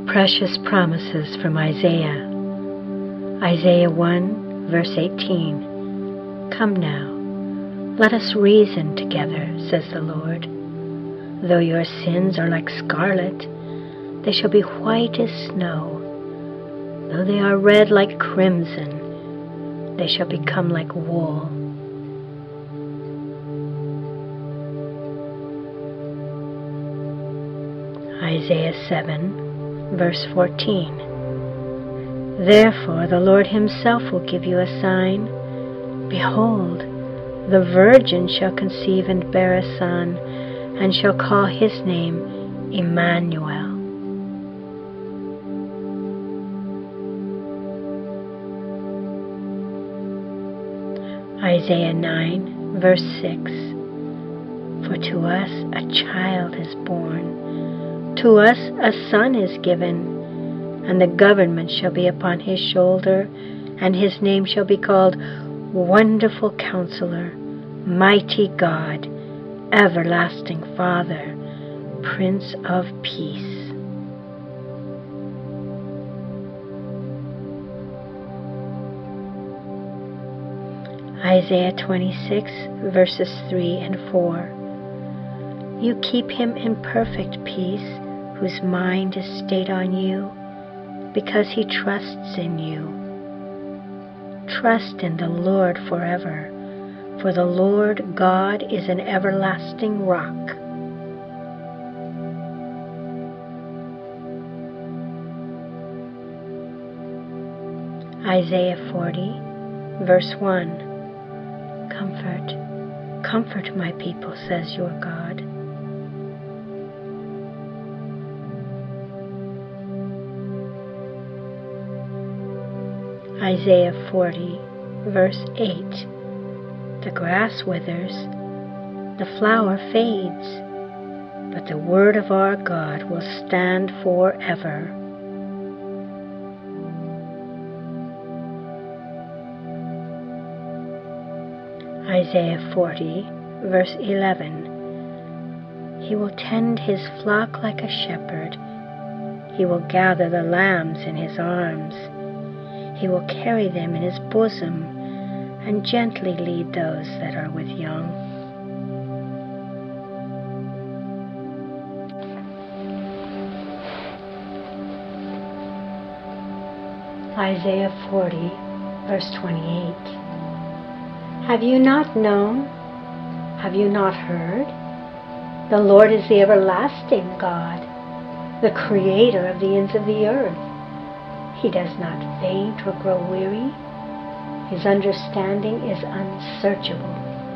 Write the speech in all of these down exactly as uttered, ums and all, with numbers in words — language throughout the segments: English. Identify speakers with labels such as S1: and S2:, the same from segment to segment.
S1: Precious promises from Isaiah. Isaiah one, verse eighteen. Come now, let us reason together, says the Lord. Though your sins are like scarlet, they shall be white as snow. Though they are red like crimson, they shall become like wool. Isaiah seven, verse fourteen. Therefore the Lord himself will give you a sign. Behold, the virgin shall conceive and bear a son, and shall call his name Emmanuel. Isaiah nine, verse six. For to us a child is born, to us a son is given, and the government shall be upon his shoulder, and his name shall be called Wonderful Counselor, Mighty God, Everlasting Father, Prince of Peace. Isaiah twenty-six, verses three and four. You keep him in perfect peace, whose mind is stayed on you, because he trusts in you. Trust in the Lord forever, for the Lord God is an everlasting rock. Isaiah forty, verse one. Comfort, comfort my people, says your God. Isaiah forty, verse eight. The grass withers, the flower fades, but the word of our God will stand forever. Isaiah forty, verse eleven. He will tend his flock like a shepherd. He will gather the lambs in his arms. He will carry them in his bosom, and gently lead those that are with young. Isaiah forty, verse twenty-eight. Have you not known? Have you not heard? The Lord is the everlasting God, the creator of the ends of the earth. He does not faint or grow weary. His understanding is unsearchable.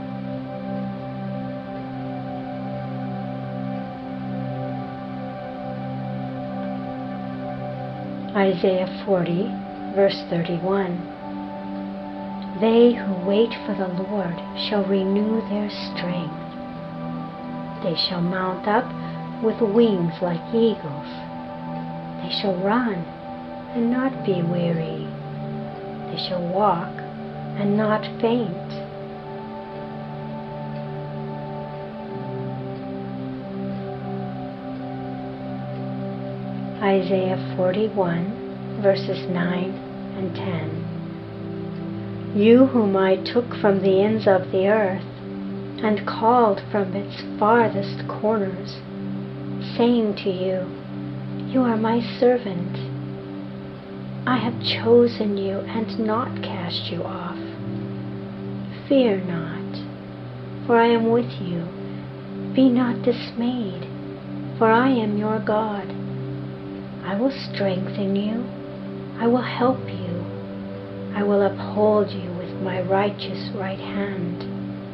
S1: Isaiah forty, verse thirty-one. They who wait for the Lord shall renew their strength. They shall mount up with wings like eagles. They shall run and not be weary. They shall walk and not faint. Isaiah forty-one, verses nine and ten. You whom I took from the ends of the earth, and called from its farthest corners, saying to you, You are my servant. I have chosen you and not cast you off. Fear not, for I am with you. Be not dismayed, for I am your God. I will strengthen you. I will help you. I will uphold you with my righteous right hand.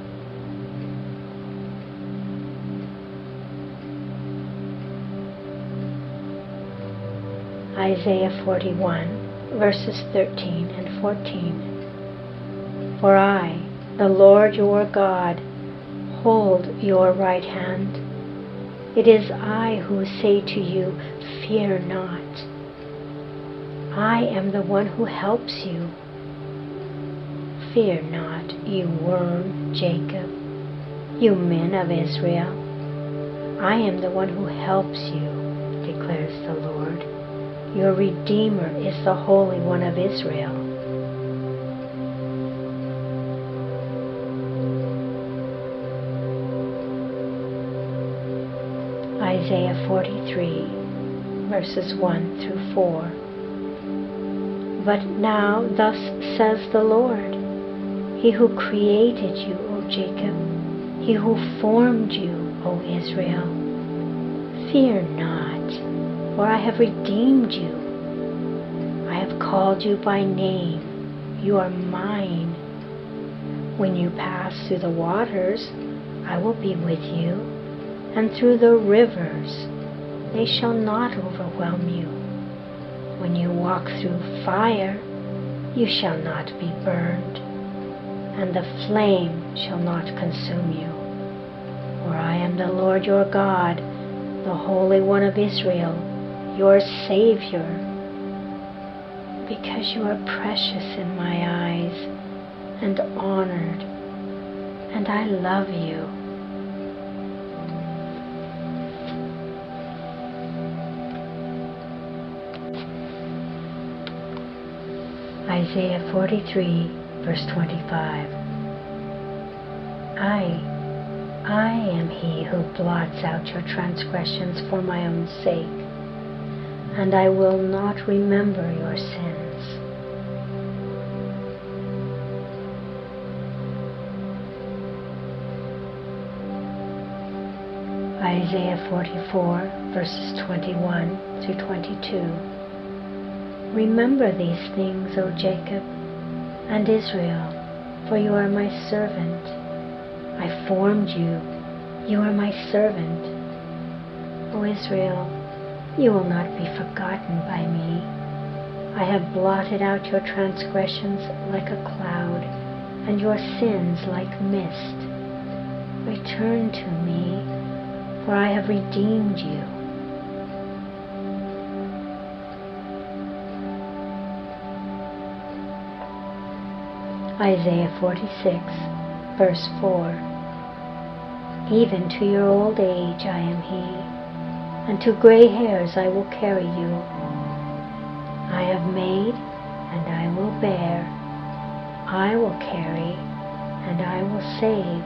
S1: Isaiah forty-one, verses thirteen and fourteen. For I, the Lord your God, hold your right hand. It is I who say to you, Fear not. I am the one who helps you. Fear not, you worm Jacob, you men of Israel. I am the one who helps you, declares the Lord. Your Redeemer is the Holy One of Israel. Isaiah forty-three, verses one through four. But now thus says the Lord, He who created you, O Jacob, He who formed you, O Israel, fear not, for I have redeemed you. I have called you by name. You are mine. When you pass through the waters, I will be with you, and through the rivers, they shall not overwhelm you. When you walk through fire, you shall not be burned, and the flame shall not consume you. For I am the Lord your God, the Holy One of Israel, your Savior. Because you are precious in my eyes and honored, and I love you. Isaiah forty-three, verse twenty-five. I, I am He who blots out your transgressions for my own sake, and I will not remember your sins. Isaiah forty-four, verses twenty-one through twenty-two. Remember these things, O Jacob and Israel, for you are my servant. I formed you, you are my servant. O Israel, you will not be forgotten by me. I have blotted out your transgressions like a cloud, and your sins like mist. Return to me, for I have redeemed you. Isaiah forty-six, verse four. Even to your old age I am He, and to gray hairs I will carry you. I have made, and I will bear. I will carry, and I will save.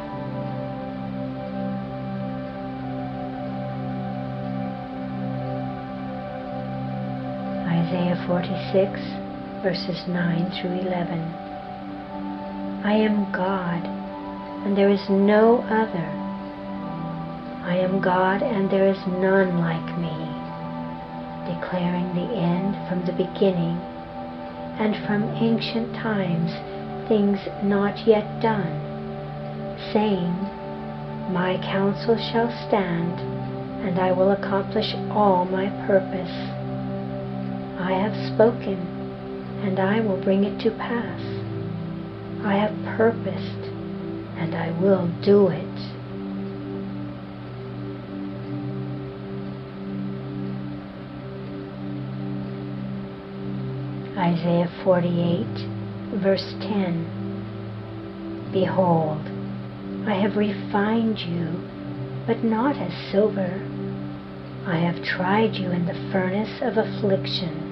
S1: Isaiah forty-six, verses nine through eleven. I am God, and there is no other. I am God, and there is none like me, declaring the end from the beginning, and from ancient times things not yet done, saying, My counsel shall stand, and I will accomplish all my purpose. I have spoken, and I will bring it to pass. I have purposed, and I will do it. Isaiah forty-eight, verse ten. Behold, I have refined you, but not as silver. I have tried you in the furnace of affliction.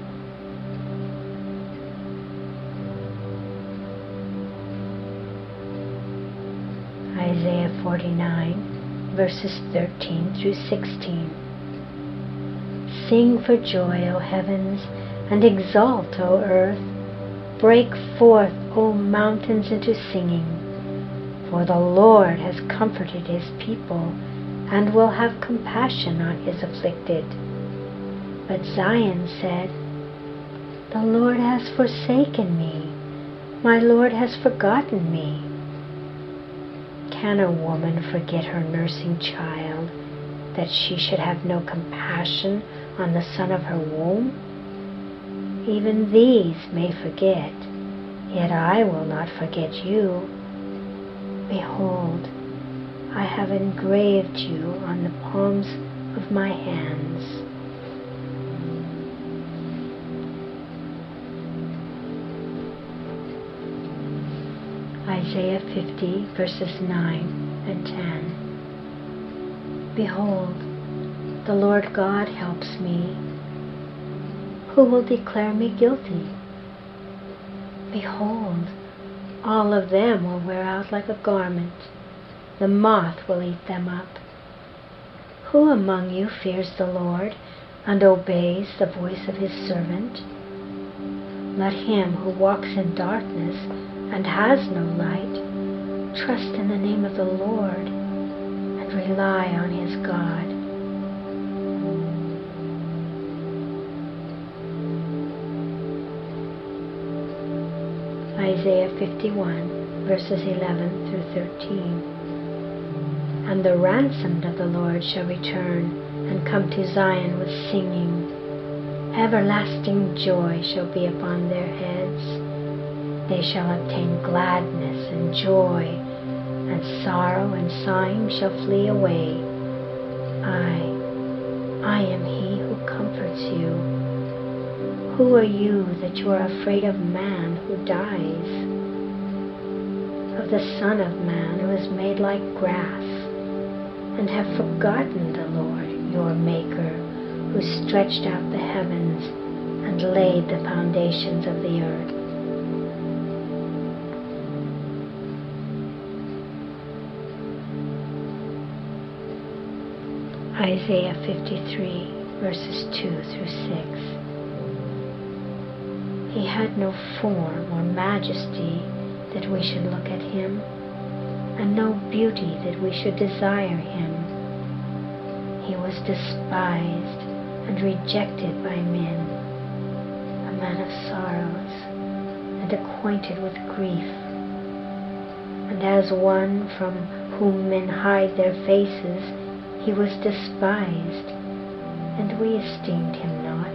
S1: Isaiah forty-nine, verses thirteen through sixteen. Sing for joy, O heavens, and exult, O earth. Break forth, O mountains, into singing. For the Lord has comforted His people, and will have compassion on His afflicted. But Zion said, The Lord has forsaken me. My Lord has forgotten me. Can a woman forget her nursing child, that she should have no compassion on the son of her womb? Even these may forget, yet I will not forget you. Behold, I have engraved you on the palms of my hands. Isaiah fifty, verses nine and ten. Behold, the Lord God helps me. who will declare me guilty? Behold, all of them will wear out like a garment. The moth will eat them up. Who among you fears the Lord and obeys the voice of his servant? Let him who walks in darkness and has no light trust in the name of the Lord and rely on his God. Isaiah fifty-one, verses eleven through thirteen. And the ransomed of the Lord shall return and come to Zion with singing. Everlasting joy shall be upon their heads. They shall obtain gladness and joy, and sorrow and sighing shall flee away. I, I am he who comforts you. Who are you that you are afraid of man who dies? Of the Son of Man who is made like grass, and have forgotten the Lord your Maker, who stretched out the heavens and laid the foundations of the earth. Isaiah fifty-three, verses two through six. He had no form or majesty that we should look at him, and no beauty that we should desire him. He was despised and rejected by men, a man of sorrows and acquainted with grief. And as one from whom men hide their faces, he was despised, and we esteemed him not.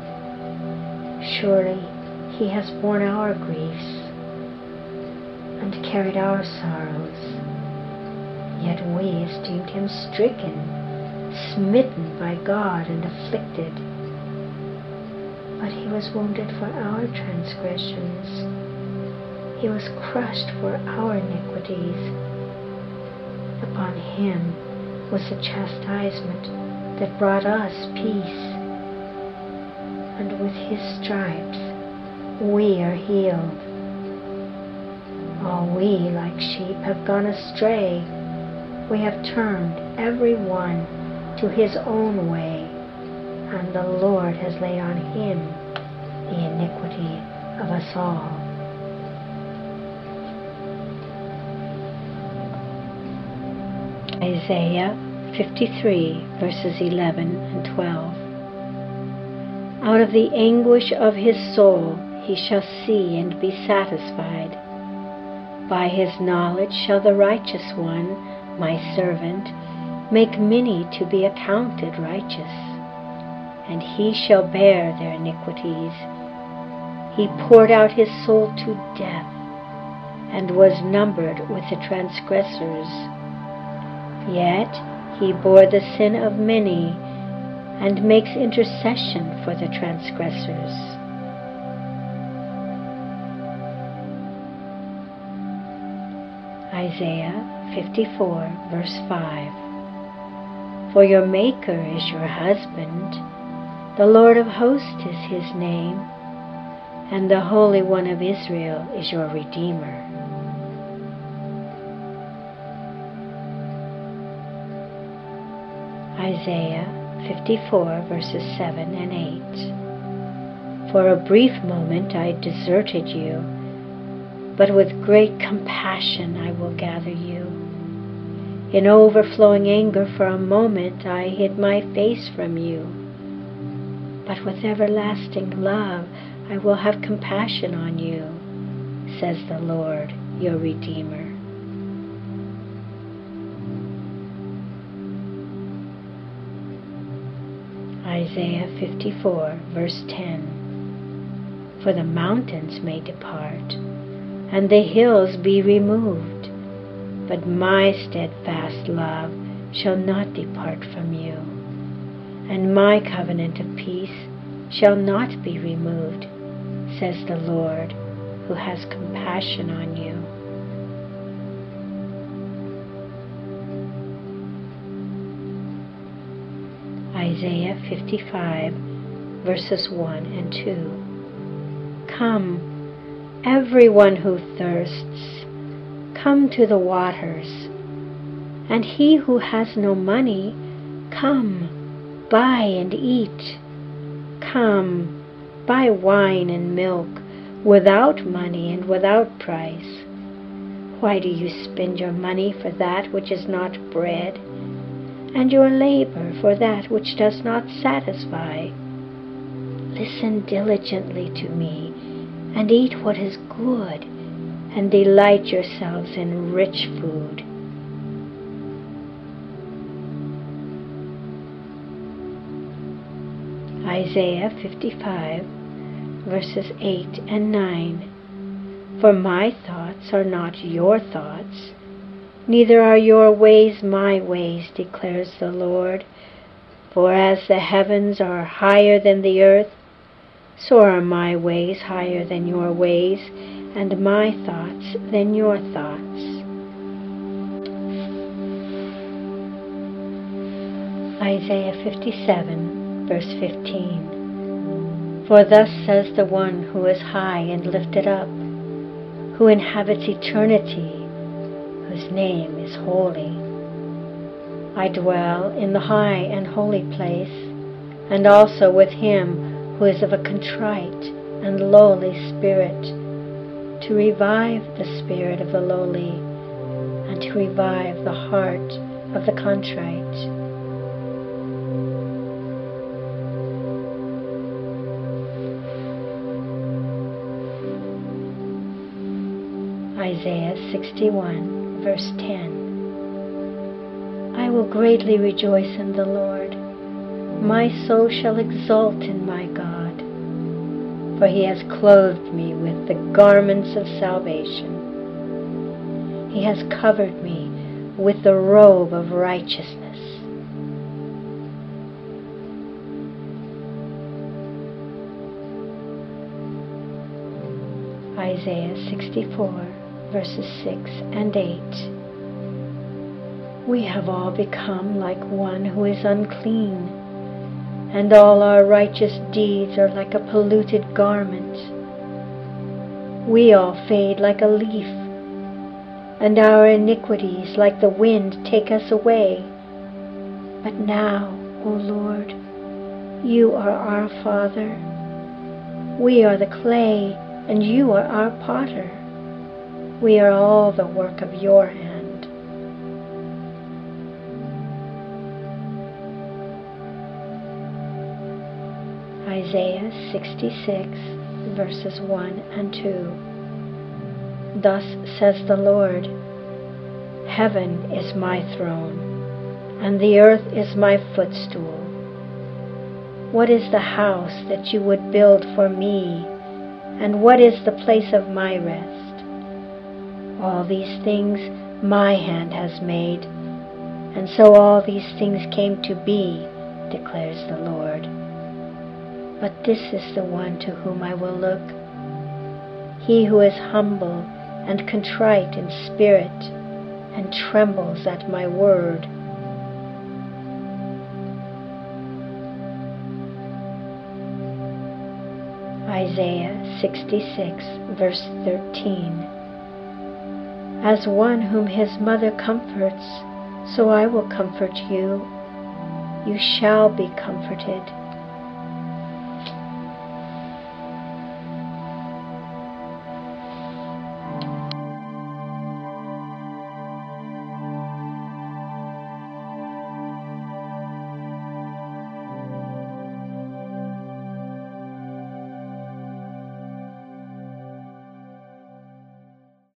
S1: Surely he has borne our griefs and carried our sorrows, yet we esteemed him stricken, smitten by God and afflicted. But he was wounded for our transgressions, he was crushed for our iniquities. Upon him was the chastisement that brought us peace, and with his stripes we are healed. All we like sheep have gone astray. We have turned every one to his own way, and the Lord has laid on him the iniquity of us all. Isaiah fifty-three, verses eleven and twelve. Out of the anguish of his soul he shall see and be satisfied. By his knowledge shall the righteous one, my servant, make many to be accounted righteous, and he shall bear their iniquities. He poured out his soul to death, and was numbered with the transgressors. Yet he bore the sin of many, and makes intercession for the transgressors. Isaiah fifty-four, verse five. For your Maker is your husband, the Lord of hosts is his name, and the Holy One of Israel is your Redeemer. Isaiah fifty-four, verses seven and eight. For a brief moment I deserted you, but with great compassion I will gather you. In overflowing anger for a moment I hid my face from you, but with everlasting love I will have compassion on you, says the Lord, your Redeemer. Isaiah fifty-four, verse ten. For the mountains may depart, and the hills be removed, but my steadfast love shall not depart from you, and my covenant of peace shall not be removed, says the Lord, who has compassion on you. Isaiah fifty-five, verses one and two. Come, everyone who thirsts, come to the waters, and he who has no money, come, buy and eat. Come, buy wine and milk, without money and without price. Why do you spend your money for that which is not bread, and your labor for that which does not satisfy? Listen diligently to me, and eat what is good, and delight yourselves in rich food. Isaiah fifty-five, verses eight and nine. For my thoughts are not your thoughts, neither are your ways my ways, declares the Lord. For as the heavens are higher than the earth, so are my ways higher than your ways, and my thoughts than your thoughts. Isaiah fifty-seven, verse fifteen. For thus says the one who is high and lifted up, who inhabits eternity, whose name is holy. I dwell in the high and holy place, and also with him who is of a contrite and lowly spirit, to revive the spirit of the lowly, and to revive the heart of the contrite. Isaiah sixty-one, verse ten. I will greatly rejoice in the Lord. My soul shall exult in my God, for he has clothed me with the garments of salvation. He has covered me with the robe of righteousness. Isaiah sixty-four, verses six and eight. We have all become like one who is unclean, and all our righteous deeds are like a polluted garment. We all fade like a leaf, and our iniquities like the wind take us away. But now, O Lord, you are our Father. We are the clay, and you are our potter. We are all the work of your hand. Isaiah sixty-six, verses one and two. Thus says the Lord, Heaven is my throne, and the earth is my footstool. What is the house that you would build for me, and what is the place of my rest? All these things my hand has made, and so all these things came to be, declares the Lord. But this is the one to whom I will look, he who is humble and contrite in spirit, and trembles at my word. Isaiah sixty-six, verse thirteen. As one whom his mother comforts, so I will comfort you. You shall be comforted.